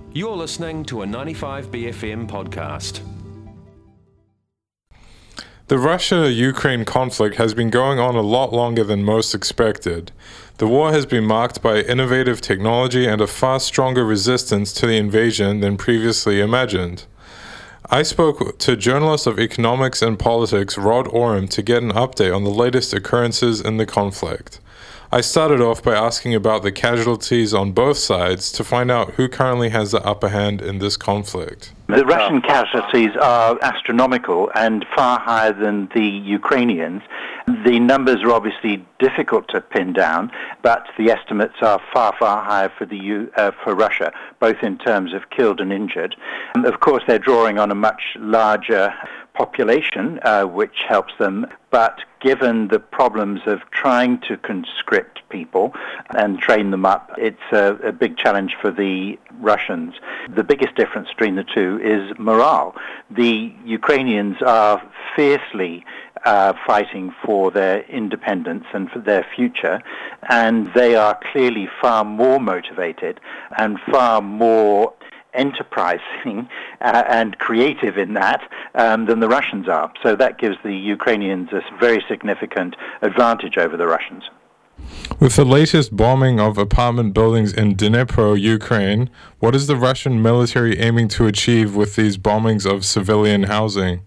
You're listening to a 95BFM podcast. The Russia-Ukraine conflict has been going on a lot longer than most expected. The war has been marked by innovative technology and a far stronger resistance to the invasion than previously imagined. I spoke to journalist of economics and politics Rod Oram to get an update on the latest occurrences in the conflict. I started off by asking about the casualties on both sides to find out who currently has the upper hand in this conflict. The Russian casualties are astronomical and far higher than the Ukrainians. The numbers are obviously difficult to pin down, but the estimates are far, far higher for Russia, both in terms of killed and injured. Of course, they're drawing on a much larger population, which helps them, but given the problems of trying to conscript people and train them up, it's a big challenge for the Russians. The biggest difference between the two is morale. The Ukrainians are fiercely fighting for their independence and for their future, and they are clearly far more motivated and far more enterprising and creative in that than the Russians are. So that gives the Ukrainians a very significant advantage over the Russians. With the latest bombing of apartment buildings in Dnipro, Ukraine, what is the Russian military aiming to achieve with these bombings of civilian housing?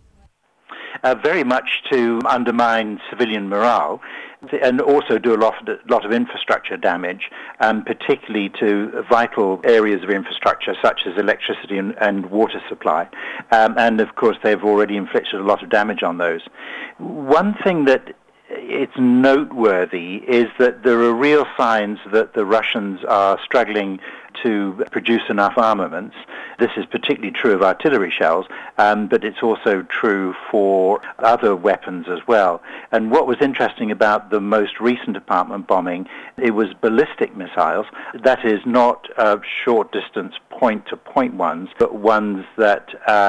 Very much to undermine civilian morale and also do a lot of infrastructure damage, particularly to vital areas of infrastructure such as electricity and water supply. And of course they've already inflicted a lot of damage on those. One thing that it's noteworthy is that there are real signs that the Russians are struggling to produce enough armaments. This is particularly true of artillery shells, but it's also true for other weapons as well. And what was interesting about the most recent apartment bombing, it was ballistic missiles. That is not short-distance point-to-point ones, but ones that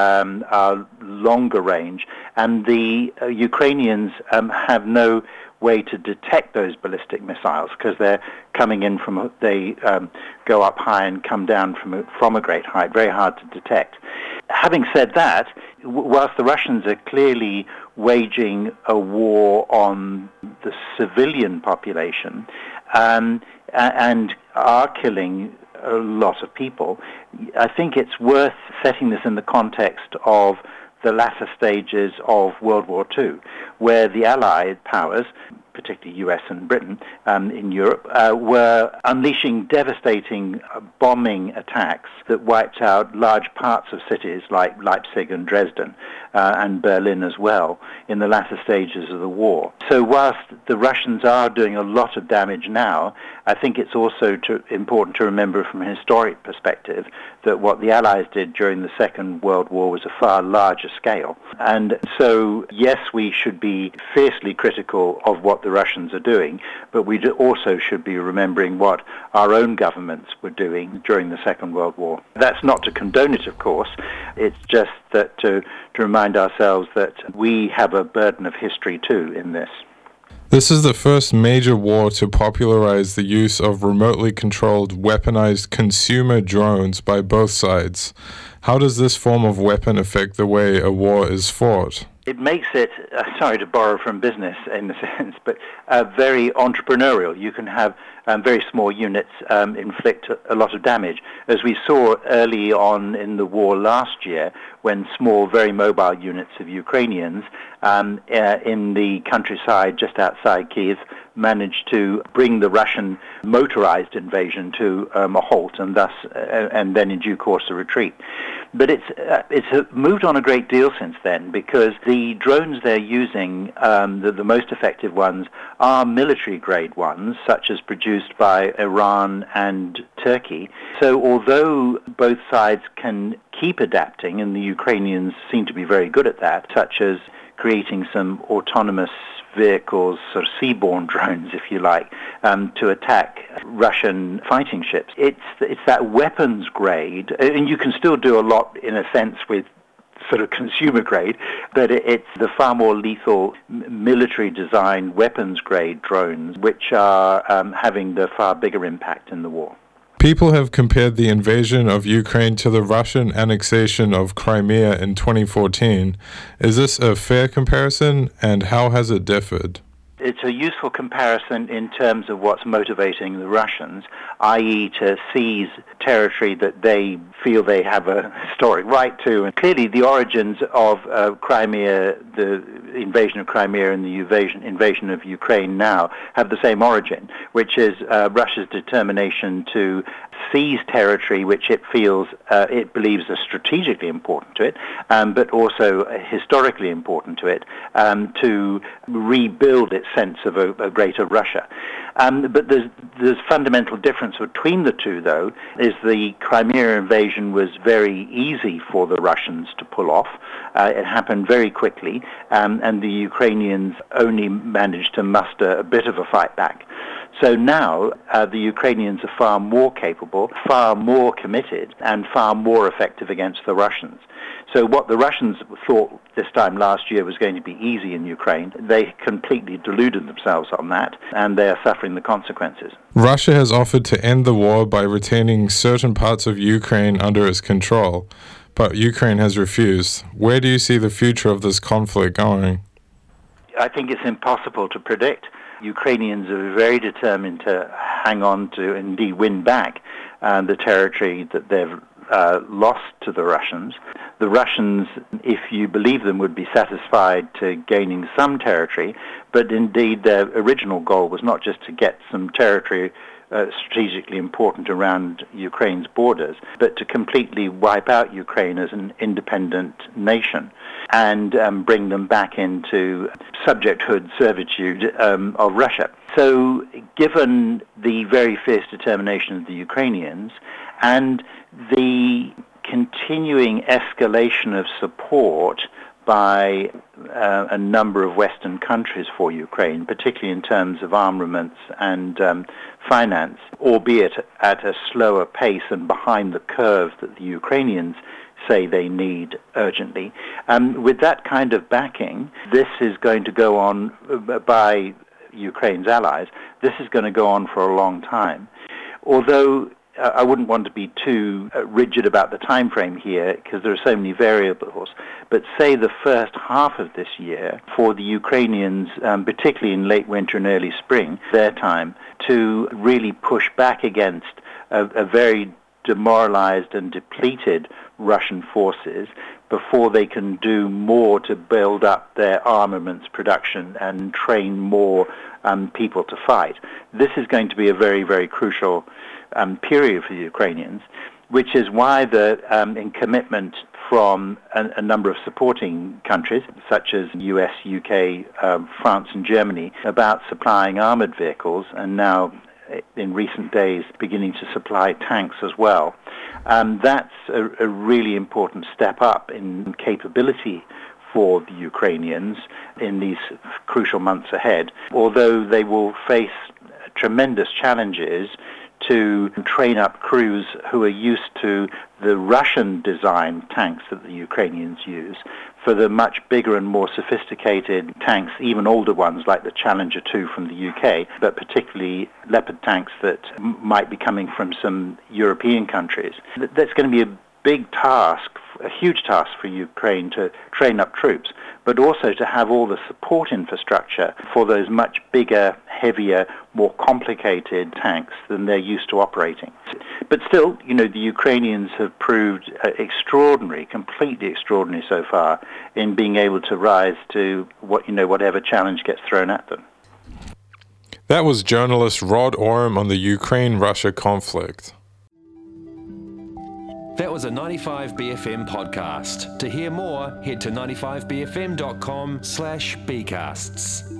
are longer range. And the Ukrainians have no way to detect those ballistic missiles because they're coming in they go up high and come down from a great height, very hard to detect. Having said that, whilst the Russians are clearly waging a war on the civilian population and are killing a lot of people, I think it's worth setting this in the context of the latter stages of World War II, where the Allied powers, particularly US and Britain in Europe, were unleashing devastating bombing attacks that wiped out large parts of cities like Leipzig and Dresden and Berlin as well in the latter stages of the war. So whilst the Russians are doing a lot of damage now, I think it's also important to remember from a historic perspective that what the Allies did during the Second World War was a far larger scale. And so, yes, we should be fiercely critical of what the Russians are doing, but we also should be remembering what our own governments were doing during the Second World War. That's not to condone it, of course. It's just that to remind ourselves that we have a burden of history too in this. This is the first major war to popularize the use of remotely controlled, weaponized consumer drones by both sides. How does this form of weapon affect the way a war is fought? It makes it, sorry to borrow from business in a sense, but very entrepreneurial. You can have very small units inflict a lot of damage. As we saw early on in the war last year, when small, very mobile units of Ukrainians in the countryside just outside Kiev managed to bring the Russian motorized invasion to a halt and then in due course a retreat. But it's moved on a great deal since then because the drones they're using, the most effective ones, are military-grade ones, such as produced by Iran and Turkey. So although both sides can keep adapting, and the Ukrainians seem to be very good at that, such as creating some autonomous vehicles, sort of seaborne drones, if you like, to attack Russian fighting ships. It's that weapons grade, and you can still do a lot, in a sense, with sort of consumer grade, but it's the far more lethal military designed weapons grade drones which are having the far bigger impact in the war. People have compared the invasion of Ukraine to the Russian annexation of Crimea in 2014. Is this a fair comparison, and how has it differed? It's a useful comparison in terms of what's motivating the Russians, i.e. to seize territory that they feel they have a historic right to. And clearly the origins of Crimea, the invasion of Crimea and the invasion of Ukraine now have the same origin, which is Russia's determination to seize territory which it feels, it believes is strategically important to it, but also historically important to it, to rebuild its sense of a greater Russia. But there's fundamental difference between the two, though, is the Crimea invasion was very easy for the Russians to pull off. It happened very quickly, and the Ukrainians only managed to muster a bit of a fight back. So now the Ukrainians are far more capable, far more committed, and far more effective against the Russians. So what the Russians thought this time last year was going to be easy in Ukraine, they completely deluded themselves on that, and they are suffering the consequences. Russia has offered to end the war by retaining certain parts of Ukraine under its control, but Ukraine has refused. Where do you see the future of this conflict going? I think it's impossible to predict. Ukrainians are very determined to hang on to, indeed win back, the territory that they've lost to the Russians. The Russians, if you believe them, would be satisfied to gaining some territory, but indeed their original goal was not just to get some territory strategically important around Ukraine's borders, but to completely wipe out Ukraine as an independent nation and bring them back into subjecthood, servitude of Russia. So given the very fierce determination of the Ukrainians and the continuing escalation of support by a number of Western countries for Ukraine, particularly in terms of armaments and finance, albeit at a slower pace and behind the curve that the Ukrainians say they need urgently. With that kind of backing, this is going to go on by Ukraine's allies. This is going to go on for a long time. Although I wouldn't want to be too rigid about the time frame here because there are so many variables, but say the first half of this year for the Ukrainians, particularly in late winter and early spring, their time, to really push back against a very demoralized and depleted Russian forces before they can do more to build up their armaments production and train more people to fight. This is going to be a very, very crucial period for the Ukrainians, which is why the commitment from a number of supporting countries, such as US, UK, France and Germany, about supplying armoured vehicles, and now in recent days beginning to supply tanks as well. That's a really important step up in capability for the Ukrainians in these crucial months ahead, although they will face tremendous challenges to train up crews who are used to the Russian-designed tanks that the Ukrainians use for the much bigger and more sophisticated tanks, even older ones like the Challenger 2 from the UK, but particularly Leopard tanks that might be coming from some European countries. That's going to be a big task, a huge task for Ukraine to train up troops, but also to have all the support infrastructure for those much bigger, heavier, more complicated tanks than they're used to operating. But still, the Ukrainians have proved extraordinary, completely extraordinary so far in being able to rise to whatever challenge gets thrown at them. That was journalist Rod Oram on the Ukraine-Russia conflict. That was a 95BFM podcast. To hear more, head to 95bfm.com/bcasts.